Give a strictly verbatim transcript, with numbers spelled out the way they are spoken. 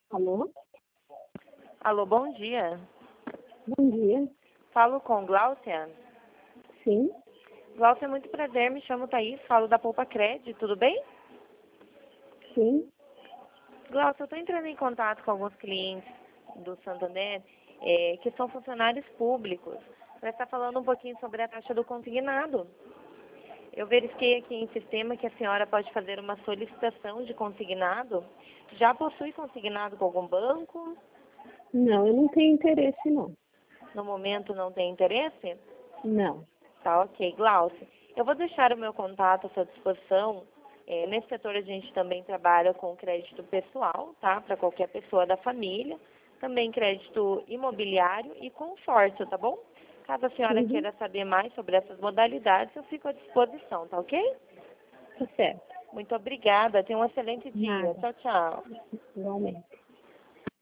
Alô? Alô, bom dia. Bom dia. Falo com Gláucia. Sim, Gláucia, muito prazer, me chamo Thaís, falo da Poupa Cred, tudo bem? sim. Gláucia, eu estou entrando em contato com alguns clientes do Santander eh, que são funcionários públicos para estar falando um pouquinho sobre a taxa do consignado. Eu verifiquei aqui em sistema que a senhora pode fazer uma solicitação de consignado. Já possui consignado com algum banco? Não, eu não tenho interesse, não. No momento não tem interesse? Não. Tá, ok. Glaucia, eu vou deixar o meu contato à sua disposição. É, nesse setor a gente também trabalha com crédito pessoal, tá? Para qualquer pessoa da família. Também crédito imobiliário e consórcio, tá bom? Caso a senhora Uhum. queira saber mais sobre essas modalidades, eu fico à disposição, tá ok? Tá certo. Muito obrigada. Tenha um excelente dia. Nada. Tchau, tchau. Igualmente.